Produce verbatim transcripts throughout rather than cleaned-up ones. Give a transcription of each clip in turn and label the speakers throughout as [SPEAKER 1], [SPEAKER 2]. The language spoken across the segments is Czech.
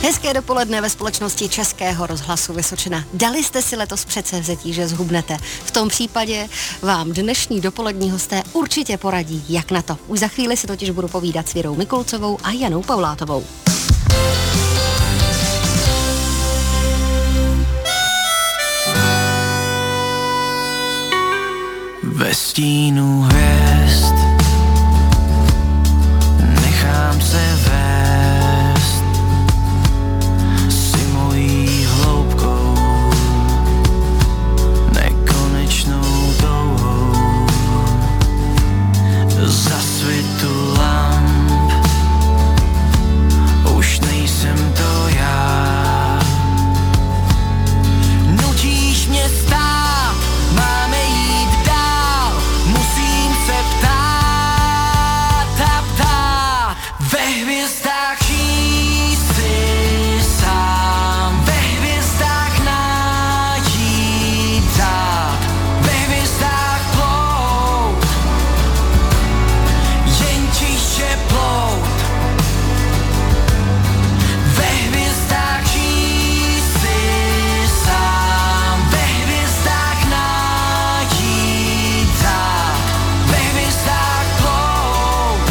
[SPEAKER 1] Hezké dopoledne ve společnosti Českého rozhlasu Vysočina. Dali jste si letos předsevzetí, že zhubnete? V tom případě vám dnešní dopolední hosté určitě poradí, jak na to. Už za chvíli si totiž budu povídat s Věrou Mikulcovou a Janou Paulátovou.
[SPEAKER 2] Ve stínu hvězd nechám se vést si mojí hloubkou, nekonečnou touhou. Za svitu lamp už nejsem to já. Nutíš mě stát, máme jít dál, musím se ptát a ptát. Ve hvězdách číst si sám, ve hvězdách najít dát, ve hvězdách plout, jen tiše plout. Ve hvězdách číst si sám, ve hvězdách najít dát, ve hvězdách plout,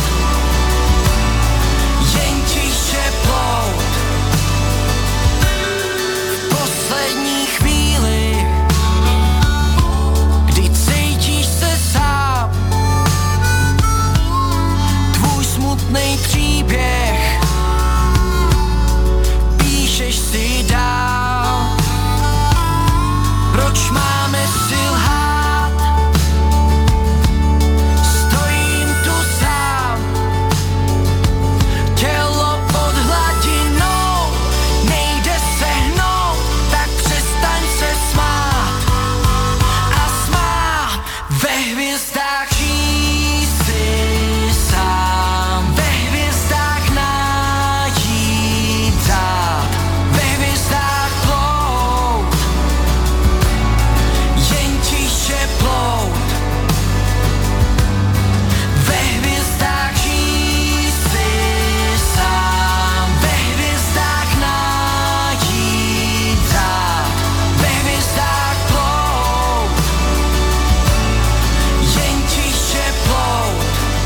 [SPEAKER 2] jen tiše plout. V poslední chvíli, kdy cítíš se sám, tvůj smutný příběh píšeš si dál. Proč máme si lhát? Stojím tu sám, tělo pod hladinou, nejde sehnout, tak přestaň se smát a smát. Ve hvězdách číst si sám, ve hvězdách najít dát, ve hvězdách plout, jen tiše plout. Ve hvězdách číst si sám, ve hvězdách najít dát, ve hvězdách plout, jen tiše plout.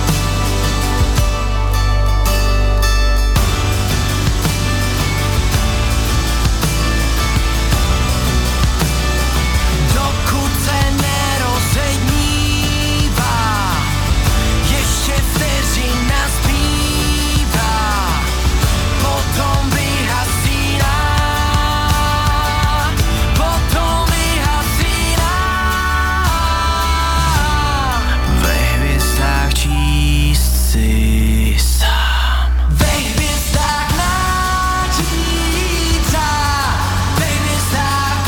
[SPEAKER 2] Dokud se nerozednívá, ještě vteřina zbývá, potom vyhasíná, potom vyhasíná. Ve hvězdách číst si sám, ve hvězdách najít dát, ve hvězdách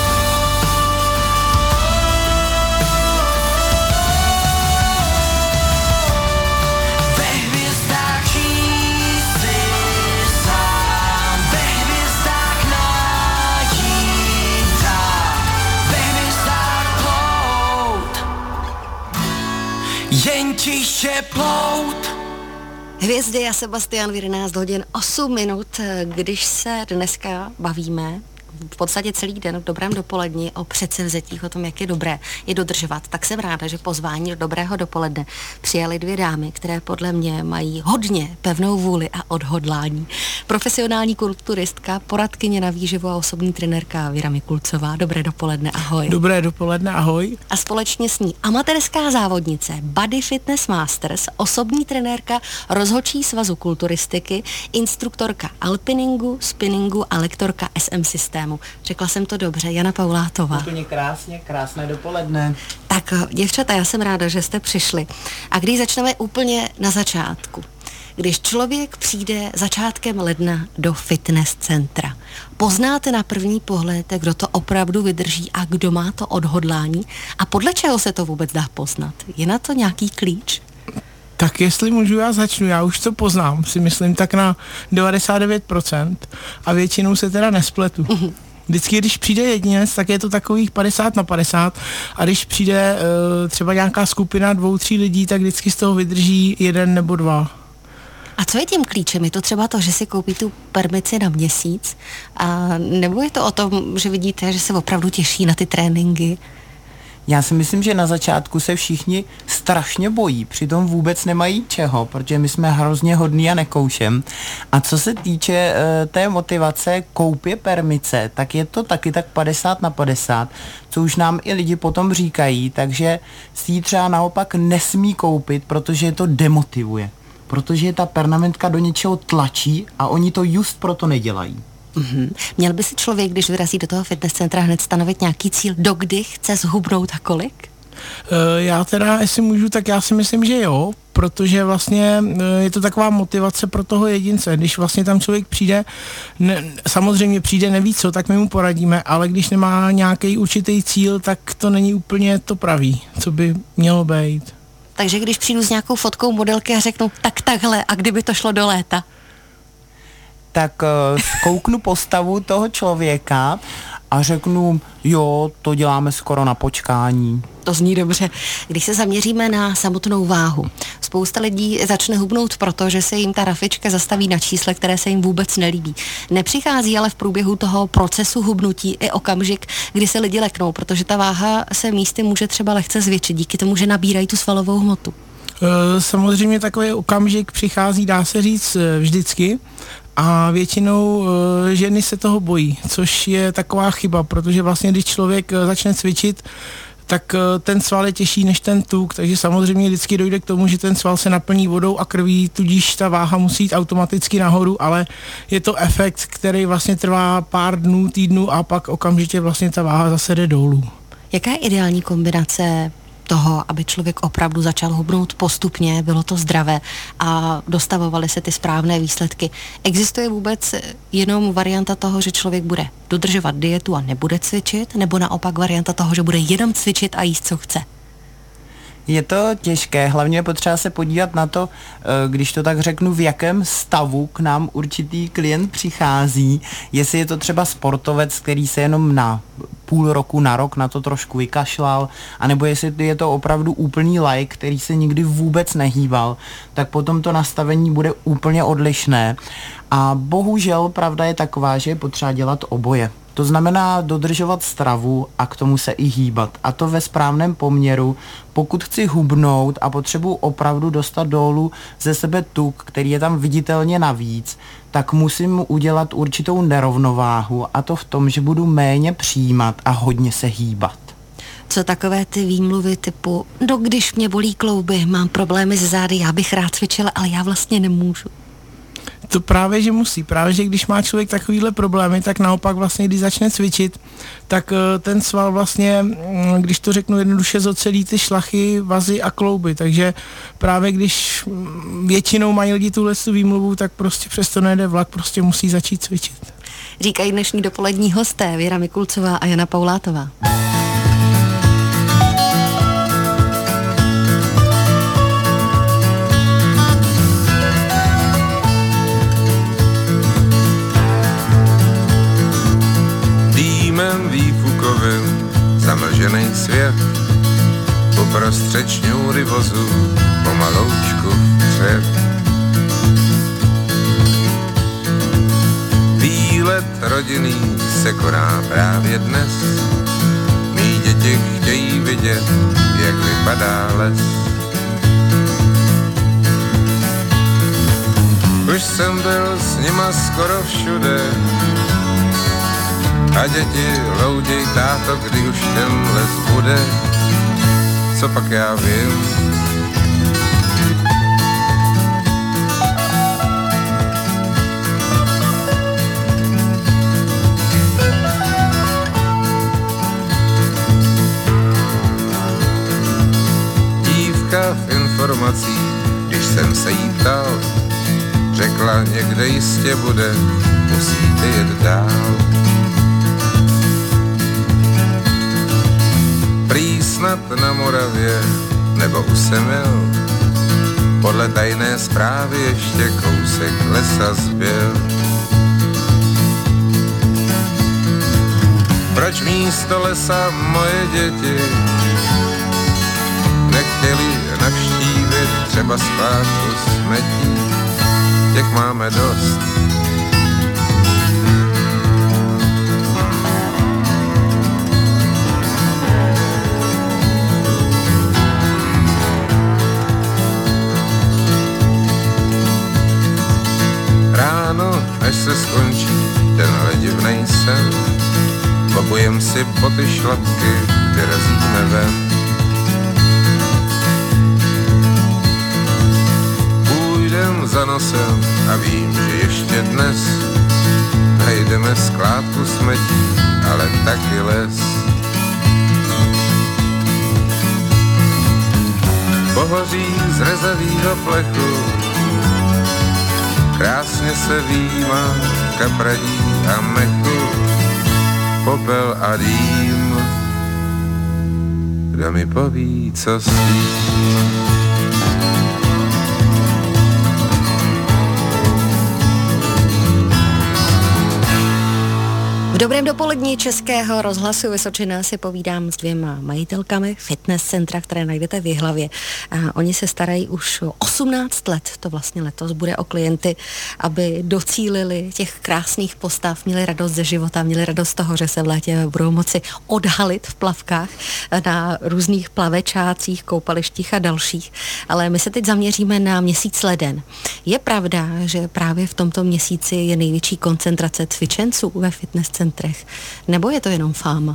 [SPEAKER 2] ve hvězdách číst si sám, ve hvězdách najít dát, ve hvězdách plout, jen tiše plout.
[SPEAKER 1] Hvězdy a Sebastian v jedenáct hodin osm minut, když se dneska bavíme v podstatě celý den v dobrém dopoledni o předsevzetích, o tom, jak je dobré je dodržovat, tak jsem ráda, že pozvání do dobrého dopoledne přijali dvě dámy, které podle mě mají hodně pevnou vůli a odhodlání. Profesionální kulturistka, poradkyně na výživu a osobní trenérka Věra Mikulcová. Dobré dopoledne, ahoj.
[SPEAKER 3] Dobré dopoledne, ahoj.
[SPEAKER 1] A společně s ní amatérská závodnice, Body Fitness Masters, osobní trenérka rozhodčí svazu kulturistiky, instruktorka alpiningu, spinningu a lektorka S M systému. Řekla jsem to dobře, Jana Paulátová.
[SPEAKER 3] Úplně krásně, krásné dopoledne.
[SPEAKER 1] Tak děvčata, já jsem ráda, že jste přišli. A když začneme úplně na začátku. Když člověk přijde začátkem ledna do fitness centra, poznáte na první pohled, kdo to opravdu vydrží a kdo má to odhodlání a podle čeho se to vůbec dá poznat? Je na to nějaký klíč?
[SPEAKER 3] Tak jestli můžu, já začnu, já už to poznám, si myslím tak na devadesát devět procent a většinou se teda nespletu. Mm-hmm. Vždycky, když přijde jedinec, tak je to takových padesát na padesát a když přijde uh, třeba nějaká skupina dvou, tří lidí, tak vždycky z toho vydrží jeden nebo dva.
[SPEAKER 1] A co je tím klíčem? Je to třeba to, že si koupí tu permici na měsíc? A nebo je to o tom, že vidíte, že se opravdu těší na ty tréninky?
[SPEAKER 4] Já si myslím, že na začátku se všichni strašně bojí, přitom vůbec nemají čeho, protože my jsme hrozně hodný a nekoušem. A co se týče e, té motivace koupě permice, tak je to taky tak padesát na padesát, co už nám i lidi potom říkají, takže si ji třeba naopak nesmí koupit, protože je to demotivuje. Protože ta permanentka do něčeho tlačí a oni to just proto nedělají.
[SPEAKER 1] Mm-hmm. Měl by si člověk, když vyrazí do toho fitness centra, hned stanovit nějaký cíl, dokdy chce zhubnout a kolik?
[SPEAKER 3] E, já teda, jestli můžu, tak já si myslím, že jo, protože vlastně je to taková motivace pro toho jedince. Když vlastně tam člověk přijde, ne, samozřejmě přijde, neví co, tak my mu poradíme, ale když nemá nějaký určitý cíl, tak to není úplně to pravý, co by mělo být.
[SPEAKER 1] Takže když přijdu s nějakou fotkou modelky a řeknu, tak takhle, a kdyby to šlo do léta?
[SPEAKER 4] Tak uh, zkouknu postavu toho člověka a řeknu, jo, to děláme skoro na počkání.
[SPEAKER 1] To zní dobře. Když se zaměříme na samotnou váhu, spousta lidí začne hubnout proto, že se jim ta rafička zastaví na čísle, které se jim vůbec nelíbí. Nepřichází ale v průběhu toho procesu hubnutí i okamžik, kdy se lidi leknou, protože ta váha se místy může třeba lehce zvětšit díky tomu, že nabírají tu svalovou hmotu.
[SPEAKER 3] Samozřejmě takový okamžik přichází, dá se říct, vždycky. A většinou e, ženy se toho bojí, což je taková chyba, protože vlastně když člověk e, začne cvičit, tak e, ten sval je těžší než ten tuk, takže samozřejmě vždycky dojde k tomu, že ten sval se naplní vodou a krví, tudíž ta váha musí jít automaticky nahoru, ale je to efekt, který vlastně trvá pár dnů, týdnů a pak okamžitě vlastně ta váha zase jde dolů.
[SPEAKER 1] Jaká je ideální kombinace toho, aby člověk opravdu začal hubnout postupně, bylo to zdravé a dostavovaly se ty správné výsledky? Existuje vůbec jenom varianta toho, že člověk bude dodržovat dietu a nebude cvičit, nebo naopak varianta toho, že bude jenom cvičit a jíst, co chce?
[SPEAKER 4] Je to těžké, hlavně je potřeba se podívat na to, když to tak řeknu, v jakém stavu k nám určitý klient přichází, jestli je to třeba sportovec, který se jenom na půl roku, na rok na to trošku vykašlal, anebo jestli je to opravdu úplný laik, který se nikdy vůbec nehýbal, tak potom to nastavení bude úplně odlišné. A bohužel pravda je taková, že je potřeba dělat oboje. To znamená dodržovat stravu a k tomu se i hýbat. A to ve správném poměru. Pokud chci hubnout a potřebuji opravdu dostat dolů ze sebe tuk, který je tam viditelně navíc, tak musím udělat určitou nerovnováhu, a to v tom, že budu méně přijímat a hodně se hýbat.
[SPEAKER 1] Co takové ty výmluvy typu, no když mě bolí klouby, mám problémy se zády, já bych rád cvičila, ale já vlastně nemůžu?
[SPEAKER 3] To právě, že musí. Právě, že když má člověk takovýhle problémy, tak naopak vlastně, když začne cvičit, tak ten sval vlastně, když to řeknu jednoduše, zocelí ty šlachy, vazy a klouby. Takže právě když většinou mají lidi tuhle výmluvu, tak prostě přesto nejde vlak, prostě musí začít cvičit.
[SPEAKER 1] Říkají dnešní dopolední hosté Věra Mikulcová a Jana Paulátová.
[SPEAKER 5] Výfukovým zamlžený svět uprostřed šňůry vozu pomaloučku vpřed. Výlet rodinný se koná právě dnes. Mí děti chtějí vidět, jak vypadá les. Už jsem byl s nima skoro všude a děti louděj, táto, kdy už ten les bude, co pak já vím. Dívka v informacích, když jsem se jí ptal, řekla, někde jistě bude, musíte jet dál. Prý snad na Moravě nebo u Semil, podle tajné zprávy ještě kousek lesa zbyl. Proč místo lesa moje děti nechtěli navštívit třeba skládku smetí? těch máme dost. Ráno, až se skončí tenhle divnej sen, obujem si po ty šlapky, vyrazíme ven. Půjdem za nosem a vím, že ještě dnes najdeme skládku smetí, ale taky les. Pohoří z rezavýho plechu krásně se výjímá kapradí a mechu, popel a dým, kdo mi poví, co s tím.
[SPEAKER 1] V dobrém dopolední Českého rozhlasu Vysočina si povídám s dvěma majitelkami fitness centra, které najdete v Jihlavě. A oni se starají už osmnáct let, to vlastně letos bude, o klienty, aby docílili těch krásných postav, měli radost ze života, měli radost z toho, že se v létě budou moci odhalit v plavkách na různých plavečácích, koupalištích a dalších. Ale my se teď zaměříme na měsíc leden. Je pravda, že právě v tomto měsíci je největší koncentrace cvičenců ve fitness centrech? Nebo je to jenom fáma?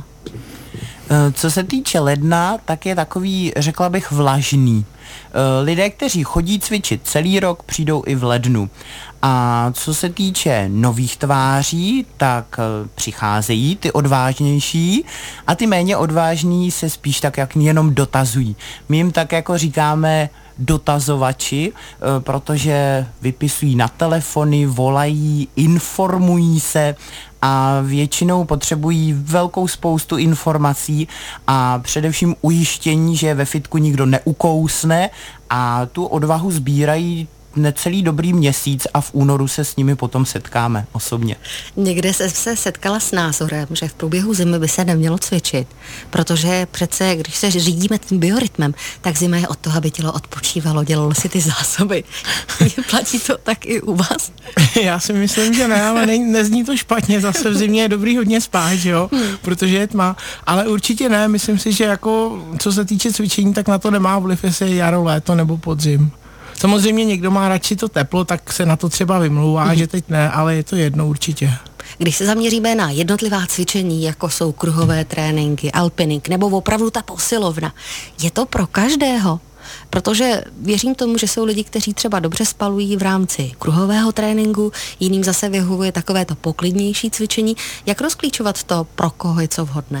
[SPEAKER 4] Co se týče ledna, tak je takový, řekla bych, vlažný. Lidé, kteří chodí cvičit celý rok, přijdou i v lednu. A co se týče nových tváří, tak přicházejí ty odvážnější a ty méně odvážní se spíš tak jak jenom dotazují. My jim tak jako říkáme dotazovači, protože vypisují na telefony, volají, informují se a většinou potřebují velkou spoustu informací a především ujištění, že ve fitku nikdo neukousne, a tu odvahu sbírají necelý dobrý měsíc a v únoru se s nimi potom setkáme osobně.
[SPEAKER 1] Někde se, se setkala s názorem, že v průběhu zimy by se nemělo cvičit, protože přece, když se řídíme tím biorytmem, tak zima je od toho, aby tělo odpočívalo, dělalo si ty zásoby. Platí to tak i u vás?
[SPEAKER 3] Já si myslím, že ne, ale ne, nezní to špatně, zase v zimě je dobrý hodně spát, že jo, hmm. protože je tma, ale určitě ne, myslím si, že jako co se týče cvičení, tak na to nemá vliv, jestli je jaro, léto nebo podzim. Samozřejmě někdo má radši to teplo, tak se na to třeba vymlouvá, mm. že teď ne, ale je to jedno určitě.
[SPEAKER 1] Když se zaměříme na jednotlivá cvičení, jako jsou kruhové tréninky, alpining nebo opravdu ta posilovna, je to pro každého? Protože věřím tomu, že jsou lidi, kteří třeba dobře spalují v rámci kruhového tréninku, jiným zase vyhovuje takové to poklidnější cvičení. Jak rozklíčovat to, pro koho je co vhodné?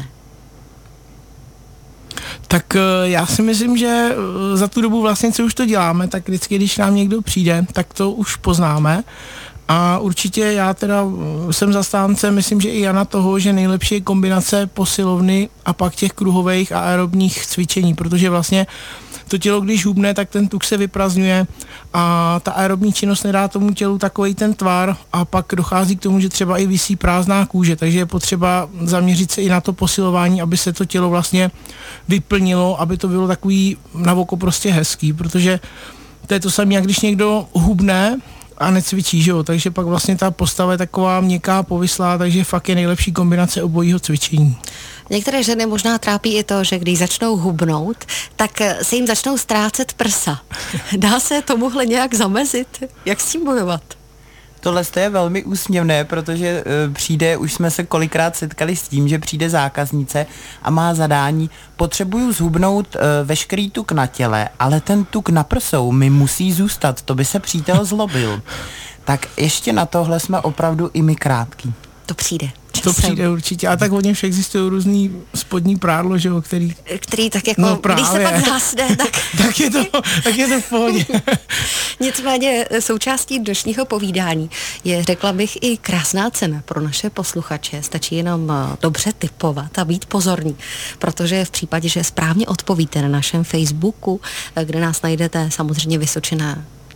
[SPEAKER 3] Tak já si myslím, že za tu dobu vlastně, co už to děláme, tak vždycky, když nám někdo přijde, tak to už poznáme. A určitě já teda jsem zastánce, myslím, že i Jana, toho, že nejlepší je kombinace posilovny a pak těch kruhových a aerobních cvičení, protože vlastně to tělo, když hubne, tak ten tuk se vyprazňuje a ta aerobní činnost nedá tomu tělu takový ten tvar a pak dochází k tomu, že třeba i visí prázdná kůže, takže je potřeba zaměřit se i na to posilování, aby se to tělo vlastně vyplnilo, aby to bylo takový na oko prostě hezký, protože to je to samé, jak když někdo hubne a necvičí, že jo, takže pak vlastně ta postava je taková měkká, povislá, takže fakt je nejlepší kombinace obojího cvičení.
[SPEAKER 1] Některé ženy možná trápí i to, že když začnou hubnout, tak se jim začnou ztrácet prsa. Dá se tomuhle nějak zamezit? Jak s tím bojovat?
[SPEAKER 4] Tohle je velmi úsměvné, protože uh, přijde, už jsme se kolikrát setkali s tím, že přijde zákaznice a má zadání, potřebuju zhubnout uh, veškerý tuk na těle, ale ten tuk na prsou mi musí zůstat, to by se přítel zlobil. Tak ještě na tohle jsme opravdu i my krátký.
[SPEAKER 1] To přijde.
[SPEAKER 3] To přijde určitě. A tak hodně však existují různý spodní prádlo, že jo, který...
[SPEAKER 1] Který tak jako,
[SPEAKER 3] no
[SPEAKER 1] když se pak zhasne, tak...
[SPEAKER 3] tak, je to, tak je to v pohodě.
[SPEAKER 1] Nicméně součástí dnešního povídání je, řekla bych, i krásná cena pro naše posluchače. Stačí jenom dobře tipovat a být pozorní, protože v případě, že správně odpovíte na našem Facebooku, kde nás najdete samozřejmě Vysočina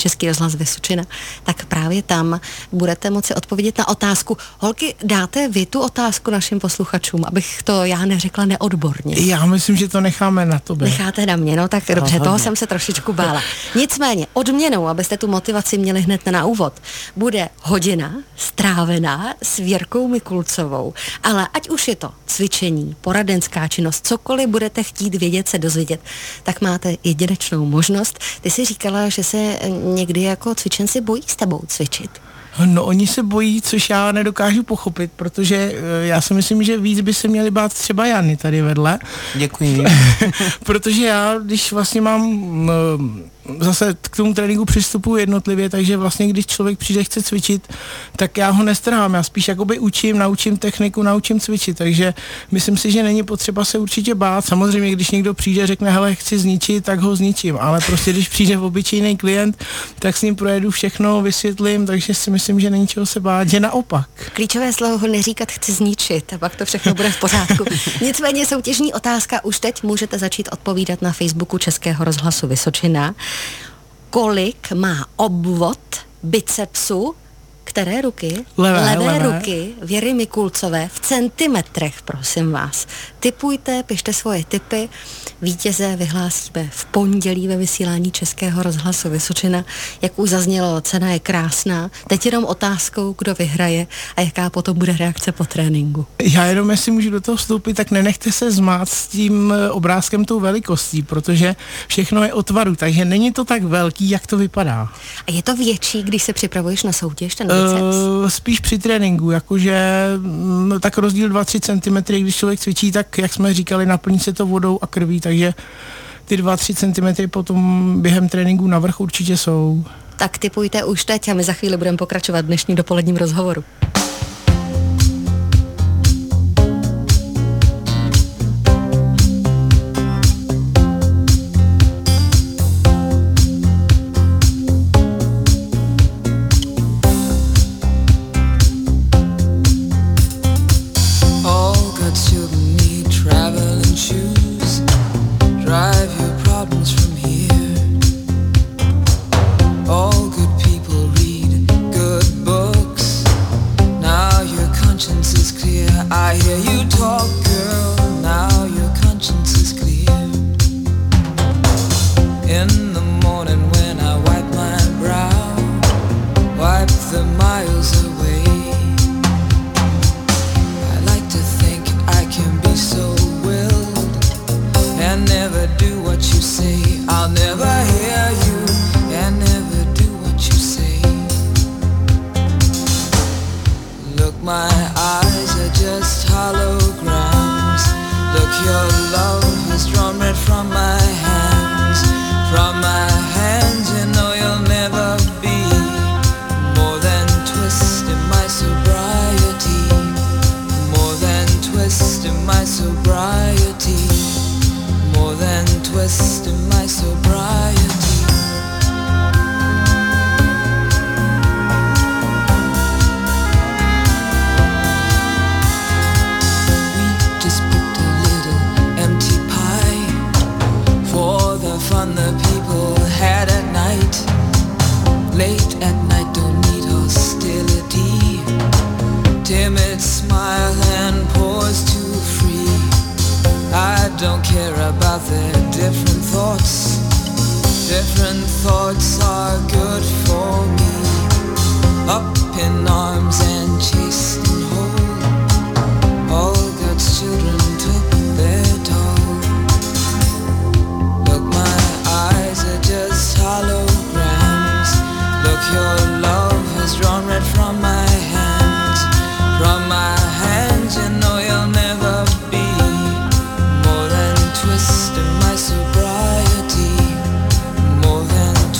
[SPEAKER 1] Český rozhlas Vysočina, tak právě tam budete moci odpovědět na otázku. Holky, dáte vy tu otázku našim posluchačům, abych to já neřekla neodborně.
[SPEAKER 3] Já myslím, že to necháme na tobě.
[SPEAKER 1] Necháte na mě, no tak dobře,
[SPEAKER 4] Rozhodně.
[SPEAKER 1] toho jsem se trošičku bála. Nicméně, odměnou, abyste tu motivaci měli hned na úvod, bude hodina strávená s Věrkou Mikulcovou. Ale ať už je to cvičení, poradenská činnost, cokoliv budete chtít vědět, se dozvědět, tak máte jedinečnou možnost. Ty jsi říkala, že se někdy jako cvičenci bojí s tebou cvičit.
[SPEAKER 3] No oni se bojí, což já nedokážu pochopit, protože eh, já si myslím, že víc by se měli bát třeba Jany tady vedle.
[SPEAKER 4] Děkuji.
[SPEAKER 3] Protože já, když vlastně mám eh, zase k tomu tréninku přistupuji jednotlivě, takže vlastně když člověk přijde, chce cvičit, tak já ho nestrhám, já spíš jakoby učím, naučím techniku, naučím cvičit, takže myslím si, že není potřeba se určitě bát. Samozřejmě, když někdo přijde, řekne, hele, chci zničit, tak ho zničím, ale prostě když přijde obyčejný klient, tak s ním projedu všechno, vysvětlím, takže si myslím, že není čeho se bát, že naopak.
[SPEAKER 1] Klíčové slovo neříkat chci zničit a pak to všechno bude v pořádku. Nicméně soutěžní otázka už teď můžete začít odpovídat na Facebooku Českého rozhlasu Vysočina. Kolik má obvod bicepsu, které ruky?
[SPEAKER 3] Levé,
[SPEAKER 1] levé,
[SPEAKER 3] levé.
[SPEAKER 1] ruky Věry Mikulcové v centimetrech, prosím vás. Tipujte, pište svoje tipy. Vítěze vyhlásíme v pondělí ve vysílání Českého rozhlasu Vysočina. Jak už zaznělo, cena je krásná. Teď jenom otázkou, kdo vyhraje a jaká potom bude reakce po tréninku.
[SPEAKER 3] Já jenom, jestli můžu do toho vstoupit, tak nenechte se zmát s tím eh, obrázkem tou velikostí, protože všechno je o tvaru, takže není to tak velký, jak to vypadá.
[SPEAKER 1] A je to větší, když se připravuješ na soutěž, ten biceps?
[SPEAKER 3] Uh, spíš při tréninku, jakože mm, tak rozdíl dva až tři centimetry, když člověk cvičí, tak jak jsme říkali, naplní se to vodou a krví, takže ty dva až tři centimetry potom během tréninku navrch určitě jsou.
[SPEAKER 1] Tak tipujte už teď a my za chvíli budeme pokračovat v dnešním dopoledním rozhovoru.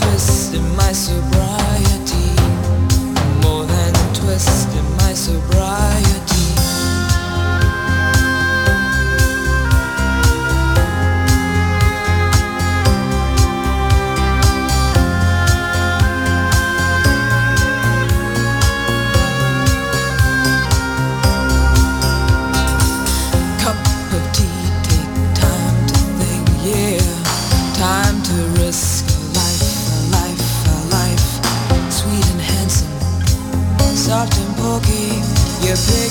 [SPEAKER 2] Sobriety, more than twisting my sobriety.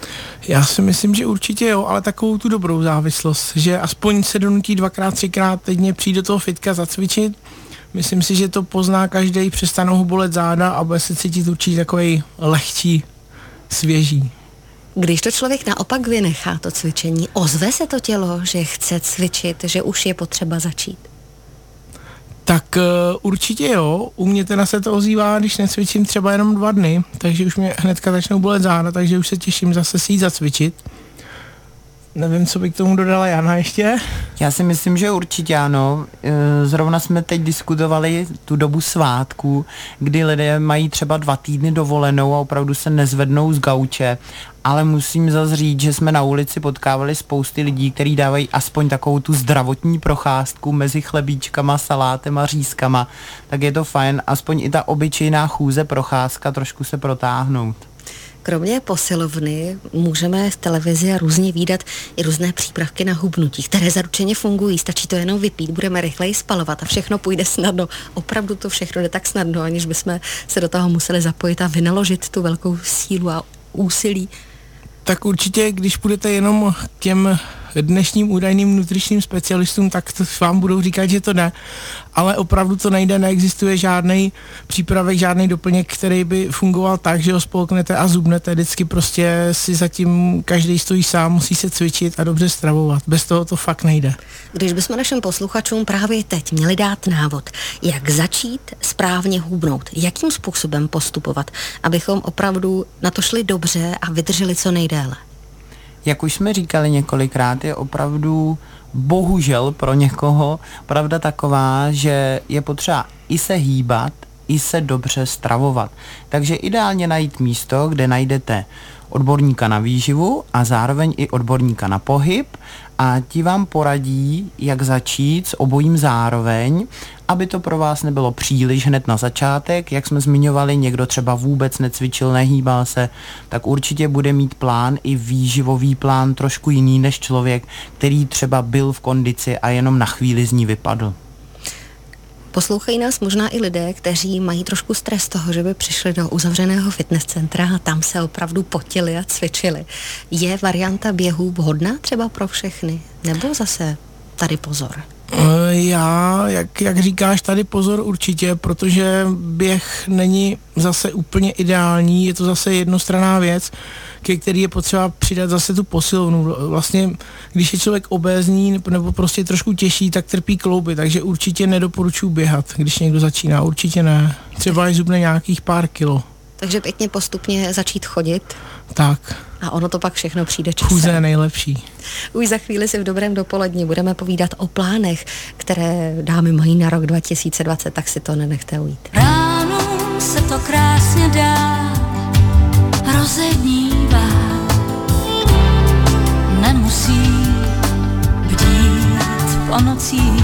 [SPEAKER 3] Já si myslím, že určitě jo, ale takovou tu dobrou závislost, že aspoň se donutí dvakrát, třikrát týdně přijít do toho fitka zacvičit. Myslím si, že to pozná každý, přestanou ho bolet záda a bude se cítit určitě takovej lehčí, svěží.
[SPEAKER 1] Když to člověk naopak vynechá, to cvičení, ozve se to tělo, že chce cvičit, že už je potřeba začít?
[SPEAKER 3] Tak uh, určitě jo, u mě teda se to ozývá, když necvičím třeba jenom dva dny, takže už mě hnedka začnou bolet záda, takže už se těším zase si jít zacvičit. Nevím, co by k tomu dodala Jana ještě.
[SPEAKER 4] Já si myslím, že určitě ano. Zrovna jsme teď diskutovali tu dobu svátků, kdy lidé mají třeba dva týdny dovolenou a opravdu se nezvednou z gauče, ale musím zase říct, že jsme na ulici potkávali spousty lidí, kteří dávají aspoň takovou tu zdravotní procházku mezi chlebíčkama, salátem a řízkama, tak je to fajn, aspoň i ta obyčejná chůze, procházka, trošku se protáhnout.
[SPEAKER 1] Kromě posilovny můžeme v televizi a různě vídat i různé přípravky na hubnutí, které zaručeně fungují, stačí to jenom vypít, budeme rychleji spalovat a všechno půjde snadno. Opravdu to všechno jde tak snadno, aniž bychom se do toho museli zapojit a vynaložit tu velkou sílu a úsilí.
[SPEAKER 3] Tak určitě, když půjdete jenom k těm dnešním údajným nutričním specialistům, tak to vám budou říkat, že to jde, ale opravdu to nejde, neexistuje žádný přípravek, žádný doplněk, který by fungoval tak, že ho spolknete a zubnete, vždycky prostě si zatím každý stojí sám, musí se cvičit a dobře stravovat, bez toho to fakt nejde.
[SPEAKER 1] Když bychom našim posluchačům právě teď měli dát návod, jak začít správně hubnout, jakým způsobem postupovat, abychom opravdu na to šli dobře a vydrželi co nejdéle.
[SPEAKER 4] Jak už jsme říkali několikrát, je opravdu bohužel pro někoho pravda taková, že je potřeba i se hýbat, i se dobře stravovat. Takže ideálně najít místo, kde najdete odborníka na výživu a zároveň i odborníka na pohyb a ti vám poradí, jak začít s obojím zároveň, aby to pro vás nebylo příliš hned na začátek. Jak jsme zmiňovali, někdo třeba vůbec necvičil, nehýbal se, tak určitě bude mít plán i výživový plán trošku jiný než člověk, který třeba byl v kondici a jenom na chvíli z ní vypadl.
[SPEAKER 1] Poslouchají nás možná i lidé, kteří mají trošku stres toho, že by přišli do uzavřeného fitness centra a tam se opravdu potili a cvičili. Je varianta běhu vhodná třeba pro všechny? Nebo zase tady pozor?
[SPEAKER 3] Já, jak, jak říkáš, tady pozor určitě, protože běh není zase úplně ideální, je to zase jednostranná věc, ke který je potřeba přidat zase tu posilovnu. Vlastně, když je člověk obézní nebo prostě trošku těžší, tak trpí klouby, takže určitě nedoporučuji běhat, když někdo začíná, určitě ne. Třeba i zubne nějakých pár kilo.
[SPEAKER 1] Takže pěkně postupně začít chodit.
[SPEAKER 3] Tak.
[SPEAKER 1] A ono to pak všechno přijde časem.
[SPEAKER 3] Chůze je nejlepší.
[SPEAKER 1] Už za chvíli si v dobrém dopoledni budeme povídat o plánech, které dámy mají na rok dva tisíce dvacet, tak si to nenechte ujít.
[SPEAKER 6] Ráno se to krásně dá rozednívá, nemusí bdít po nocích,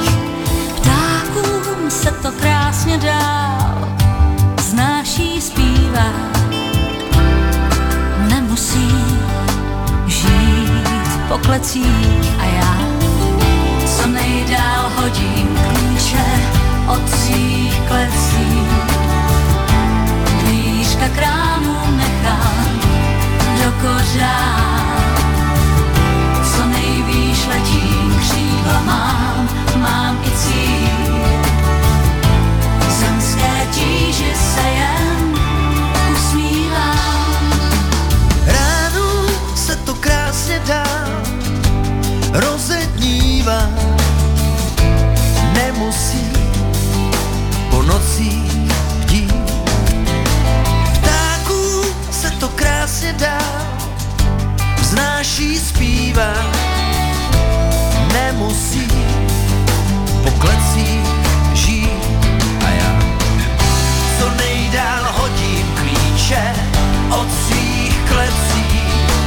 [SPEAKER 6] ptákům se to krásně dál znáší zpívá, nemusí žít po klecích a já co nejdál hodím klíče od svých klecí, dvířka krámu nechám do kořán, co nejvýš letím, křídla mám, mám i cíl, zemské tíži se jen usmívám.
[SPEAKER 2] Ráno se to krásně dá rozednívá, nemusí po nocích bdít, ptáků se to krásně dá vznáší zpívá, nemusí po klecích žít a já co nejdál hodím klíče od svých klecí,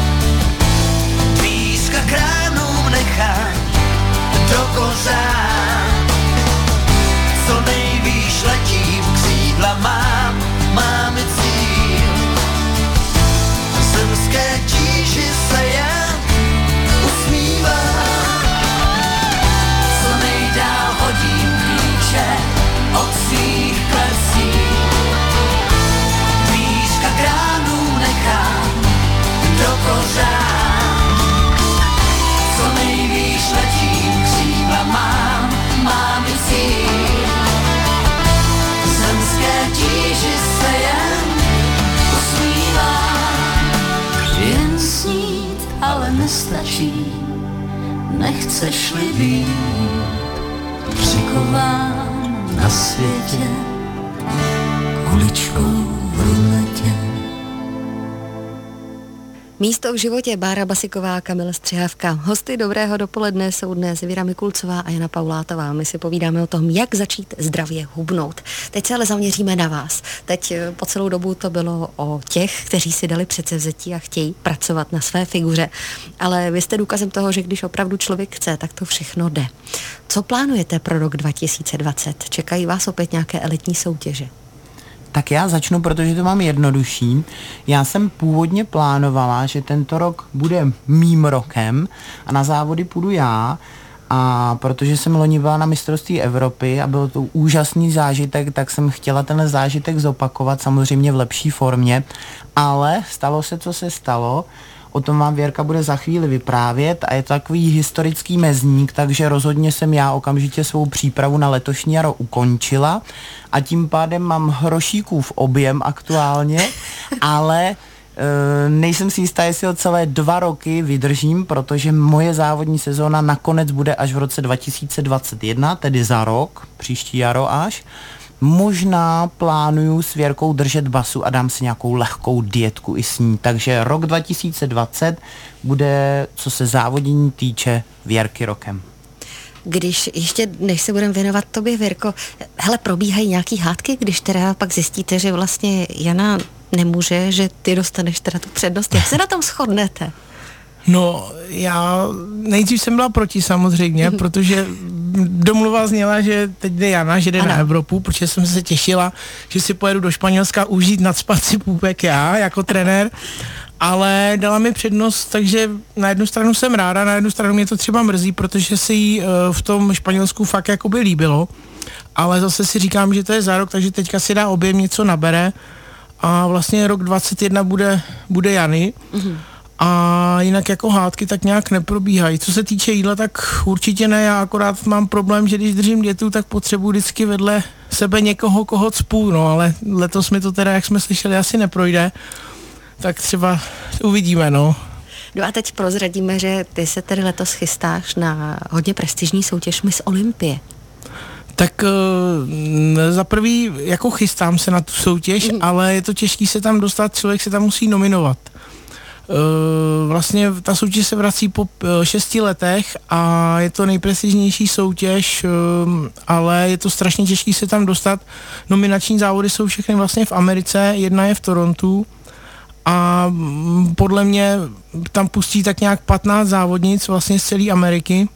[SPEAKER 2] dvířka kránům nechám do kořán, co nejvýš letím, křídla mám, mám i cíl, zemské tíži se jen usmívám.
[SPEAKER 6] nechceš-li být přikován na světě kuličkou v ruletě.
[SPEAKER 1] Místo v životě, Bára Basiková, Kamil Střihavka. Hosty Dobrého dopoledne jsou dnes Věra Mikulcová a Jana Paulátová. My si povídáme o tom, jak začít zdravě hubnout. Teď se ale zaměříme na vás. Teď po celou dobu to bylo o těch, kteří si dali předsevzetí a chtějí pracovat na své figuře. Ale vy jste důkazem toho, že když opravdu člověk chce, tak to všechno jde. Co plánujete pro rok dva tisíce dvacet? Čekají vás opět nějaké elitní soutěže?
[SPEAKER 4] Tak já začnu, protože to mám jednodušší. Já jsem původně plánovala, že tento rok bude mým rokem a na závody půjdu já. A protože jsem loni byla na mistrovství Evropy a byl to úžasný zážitek, tak jsem chtěla ten zážitek zopakovat, samozřejmě v lepší formě. Ale stalo se, co se stalo. O tom vám Věrka bude za chvíli vyprávět a je to takový historický mezník, takže rozhodně jsem já okamžitě svou přípravu na letošní jaro ukončila a tím pádem mám hrošíkův objem aktuálně, ale e, nejsem si jistá, jestli ho celé dva roky vydržím, protože moje závodní sezóna nakonec bude až v roce dva tisíce dvacet jedna, tedy za rok, příští jaro až. Možná plánuju s Věrkou držet basu a dám si nějakou lehkou dietku i s ní. Takže rok dva tisíce dvacet bude, co se závodění týče, Věrky rokem.
[SPEAKER 1] Když ještě, než se budeme věnovat tobě, Věrko, hele, probíhají nějaký hádky, když teda pak zjistíte, že vlastně Jana nemůže, že ty dostaneš teda tu přednost. Jak se na tom shodnete?
[SPEAKER 3] No, já nejdřív jsem byla proti samozřejmě, mm-hmm. protože domluva zněla, že teď jde Jana, že jde ano. na Evropu, protože jsem se těšila, že si pojedu do Španělska užít nadspat si půpek já jako trenér, ale dala mi přednost, takže na jednu stranu jsem ráda, na jednu stranu mě to třeba mrzí, protože se jí uh, v tom Španělsku fakt jakoby líbilo, ale zase si říkám, že to je za rok, takže teďka si dá objem, něco nabere a vlastně rok dvacet jedna bude, bude Jany. Mm-hmm. A jinak jako hádky tak nějak neprobíhají. Co se týče jídla, tak určitě ne. Já akorát mám problém, že když držím dietu, tak potřebuji vždycky vedle sebe někoho, koho cpu, no, ale letos mi to teda, jak jsme slyšeli, asi neprojde. Tak třeba uvidíme, no.
[SPEAKER 1] No a teď prozradíme, že ty se tedy letos chystáš na hodně prestižní soutěž Miss Olympie.
[SPEAKER 3] Tak uh, za prvý, jako chystám se na tu soutěž, mm. ale je to těžký se tam dostat, člověk se tam musí nominovat. Uh, vlastně ta soutěž se vrací po uh, šesti letech a je to nejprestižnější soutěž, uh, ale je to strašně těžký se tam dostat. Nominační závody jsou všechny vlastně v Americe, jedna je v Torontu a um, podle mě tam pustí tak nějak patnáct závodnic vlastně z celé Ameriky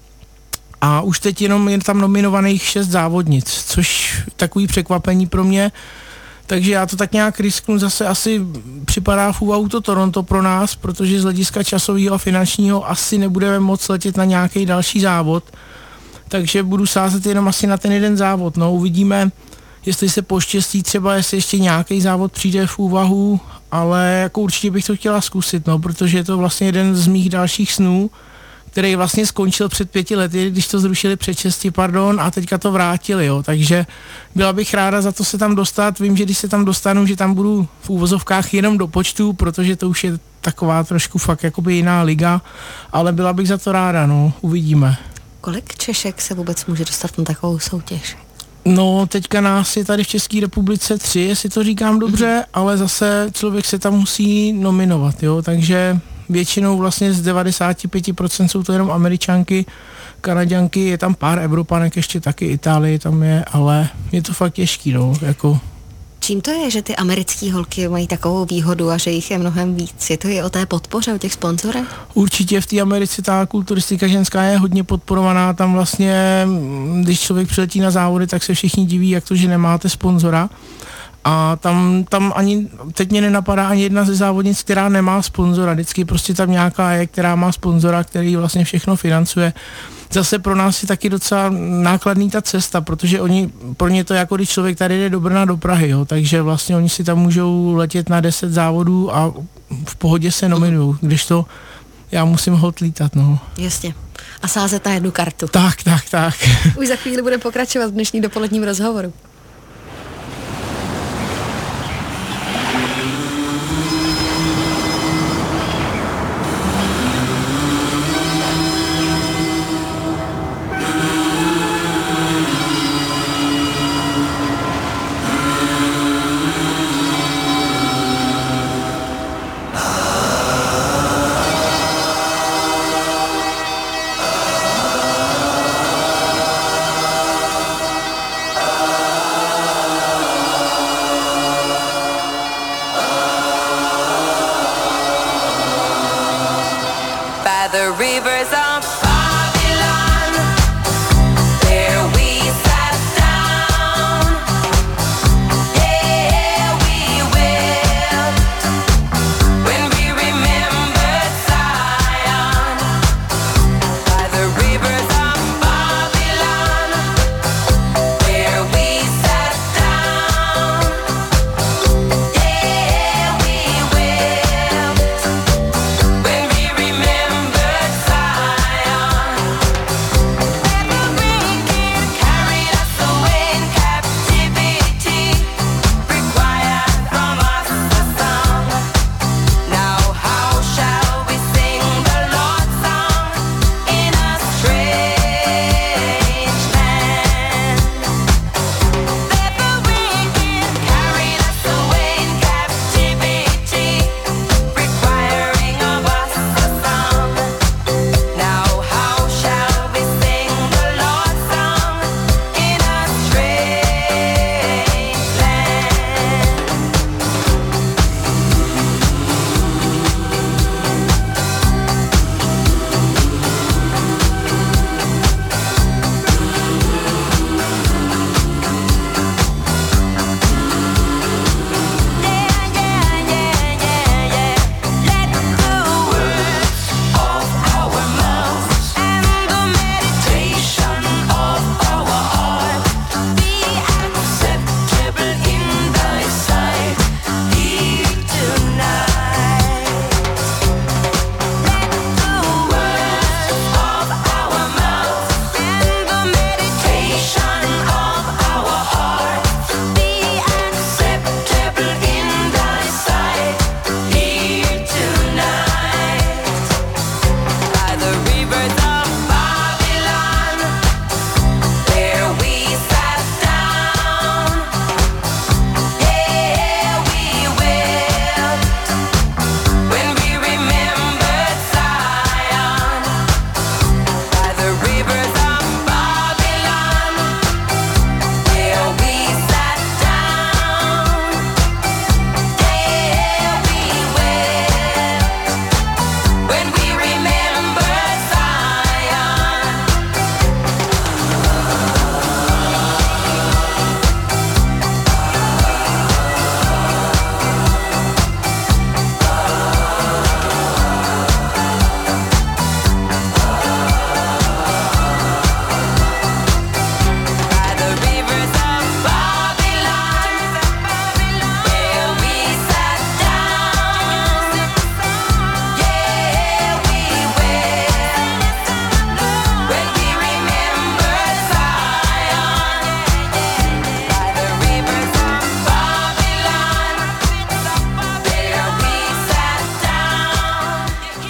[SPEAKER 3] a už teď jenom je tam nominovaných šest závodnic, což takový překvapení pro mě. Takže já to tak nějak risknu, zase asi připadá v úvahu to Toronto pro nás, protože z hlediska časového a finančního asi nebudeme moc letět na nějaký další závod. Takže budu sázet jenom asi na ten jeden závod. No, uvidíme, jestli se poštěstí třeba, jestli ještě nějaký závod přijde v úvahu, ale jako určitě bych to chtěla zkusit, no, protože je to vlastně jeden z mých dalších snů, který vlastně skončil před pěti lety, když to zrušili před šesti, pardon, a teďka to vrátili, jo, takže byla bych ráda za to se tam dostat, vím, že když se tam dostanu, že tam budu v úvozovkách jenom do počtu, protože to už je taková trošku fakt jakoby jiná liga, ale byla bych za to ráda, no, uvidíme.
[SPEAKER 1] Kolik Češek se vůbec může dostat na takovou soutěž?
[SPEAKER 3] No, teďka nás je tady v České republice tři, jestli to říkám dobře, mm-hmm. ale zase člověk se tam musí nominovat, jo, takže většinou vlastně z devadesát pět procent jsou to jenom Američanky, Kanaďanky, je tam pár Evropanek, ještě taky Itálie tam je, ale je to fakt těžký, no, jako.
[SPEAKER 1] Čím to je, že ty americké holky mají takovou výhodu a že jich je mnohem víc? Je to i o té podpoře, o těch sponzorech?
[SPEAKER 3] Určitě v té Americe ta kulturistika ženská je hodně podporovaná, tam vlastně, když člověk přiletí na závody, tak se všichni diví, jak to, že nemáte sponzora. A tam, tam ani, teď mě nenapadá ani jedna ze závodnic, která nemá sponzora. Vždycky prostě tam nějaká je, která má sponzora, který vlastně všechno financuje. Zase pro nás je taky docela nákladný ta cesta, protože oni, pro ně to jako když člověk tady jde do Brna, do Prahy, jo, takže vlastně oni si tam můžou letět na deset závodů a v pohodě se nominují, když to já musím hod lítat, no.
[SPEAKER 1] Jasně. A sázet na jednu kartu.
[SPEAKER 3] Tak, tak, tak.
[SPEAKER 1] Už za chvíli bude pokračovat v dnešní dopoledním rozhovoru.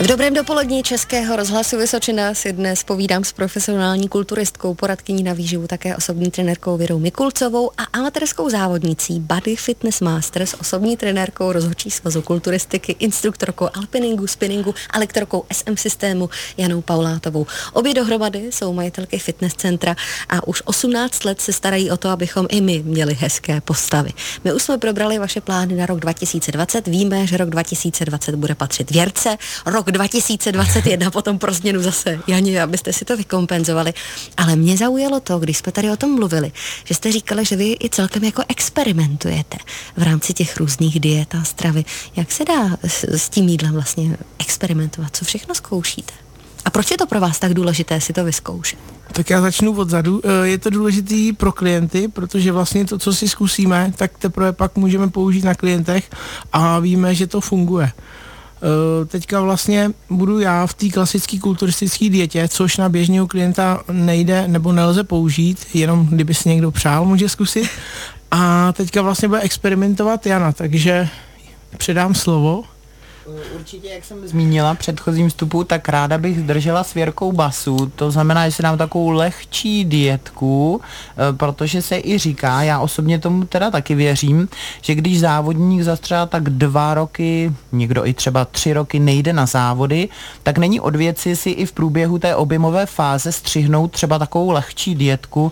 [SPEAKER 1] dobrém dopolední Českého rozhlasu Vysočina si dnes povídám s profesionální kulturistkou, poradkyní na výživu, také osobní trenérkou Věrou Mikulcovou a amatérskou závodnicí Body Fitness Masters, osobní trenérkou rozhodčí svazu kulturistiky, instruktorkou alpiningu, spinningu a lektorkou S M systému Janou Paulátovou. Obě dohromady jsou majitelky fitness centra a už osmnáct let se starají o to, abychom i my měli hezké postavy. My už jsme probrali vaše plány na rok dva tisíce dvacet, víme, že rok dva tisíce dvacet bude patřit Věrce, rok dva tisíce dvacet jedna potom pro změnu zase Janě, abyste si to vykompenzovali. Ale mě zaujalo to, když jsme tady o tom mluvili, že jste říkali, že vy i celkem jako experimentujete v rámci těch různých diet a stravy. Jak se dá s, s tím jídlem vlastně experimentovat? Co všechno zkoušíte? A proč je to pro vás tak důležité si to vyzkoušet?
[SPEAKER 3] Tak já začnu odzadu. Je to důležitý pro klienty, protože vlastně to, co si zkusíme, tak teprve pak můžeme použít na klientech a víme, že to funguje. Teďka vlastně budu já v té klasické kulturistické dietě, což na běžného klienta nejde nebo nelze použít, jenom kdyby si někdo přál, může zkusit. A teďka vlastně bude experimentovat Jana, takže předám slovo.
[SPEAKER 4] Určitě, jak jsem zmínila v předchozím vstupu, tak ráda bych držela s Věrkou basu, to znamená, že si dám takovou lehčí dietku, protože se i říká, já osobně tomu teda taky věřím, že když závodník za třeba tak dva roky, někdo i třeba tři roky nejde na závody, tak není od věci si i v průběhu té objemové fáze střihnout třeba takovou lehčí dietku,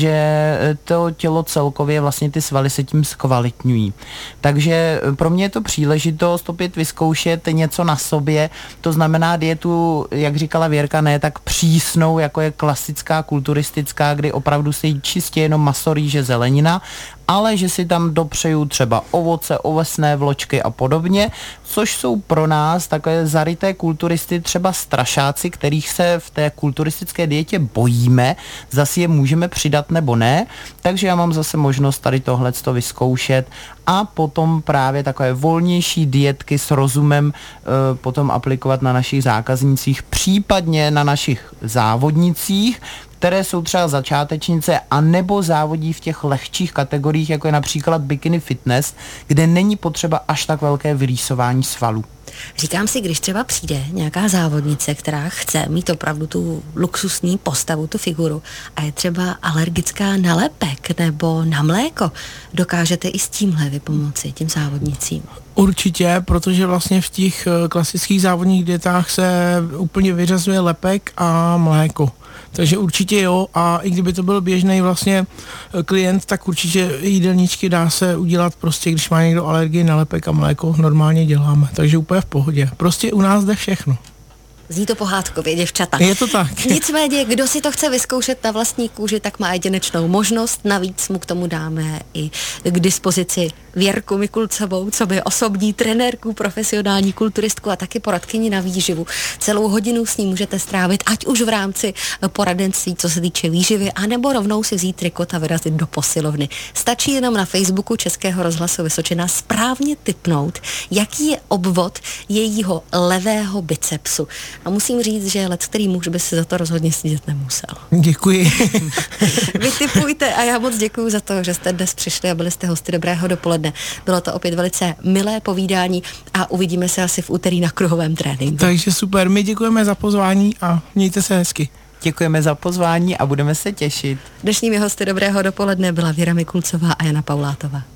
[SPEAKER 4] že to tělo celkově, vlastně ty svaly se tím zkvalitňují. Takže pro mě je to příležitost opět vyzkoušet něco na sobě, to znamená dietu, jak říkala Věrka, ne tak přísnou, jako je klasická kulturistická, kdy opravdu se jí čistě jenom maso, rýže, zelenina, ale že si tam dopřeju třeba ovoce, ovesné vločky a podobně, což jsou pro nás takové zaryté kulturisty třeba strašáci, kterých se v té kulturistické dietě bojíme, zase je můžeme přidat nebo ne, takže já mám zase možnost tady tohleto vyzkoušet a potom právě takové volnější dietky s rozumem e, potom aplikovat na našich zákaznících, případně na našich závodnicích, které jsou třeba začátečnice a nebo závodí v těch lehčích kategoriích, jako je například bikini fitness, kde není potřeba až tak velké vyrýsování svalů.
[SPEAKER 1] Říkám si, když třeba přijde nějaká závodnice, která chce mít opravdu tu luxusní postavu, tu figuru a je třeba alergická na lepek nebo na mléko, dokážete i s tímhle vypomoci těm závodnicím?
[SPEAKER 3] Určitě, protože vlastně v těch klasických závodních dietách se úplně vyřazuje lepek a mléko. Takže určitě jo, a i kdyby to byl běžný vlastně klient, tak určitě jídelníčky dá se udělat prostě, když má někdo alergii na lepek a mléko, normálně děláme, takže úplně v pohodě. Prostě u nás jde všechno.
[SPEAKER 1] Zní to pohádkově, děvčata.
[SPEAKER 3] Je to tak.
[SPEAKER 1] Nicméně, kdo si to chce vyzkoušet na vlastní kůži, tak má jedinečnou možnost. Navíc mu k tomu dáme i k dispozici Věrku Mikulcovou, co by osobní trenérku, profesionální kulturistku a taky poradkyni na výživu. Celou hodinu s ní můžete strávit, ať už v rámci poradenství, co se týče výživy, anebo rovnou si vzít trikot a vyrazit do posilovny. Stačí jenom na Facebooku Českého rozhlasu Vysočina správně tipnout, jaký je obvod jejího levého bicepsu. A musím říct, že let, který muž by si za to rozhodně stydět nemusel.
[SPEAKER 3] Děkuji.
[SPEAKER 1] Vy tipujte a já moc děkuji za to, že jste dnes přišli a byli jste hosty Dobrého dopoledne. Bylo to opět velice milé povídání a uvidíme se asi v úterý na kruhovém tréninku.
[SPEAKER 3] Takže super, my děkujeme za pozvání a mějte se hezky.
[SPEAKER 4] Děkujeme za pozvání a budeme se těšit.
[SPEAKER 1] Dnešními hosty Dobrého dopoledne byla Věra Mikulcová a Jana Paulátová.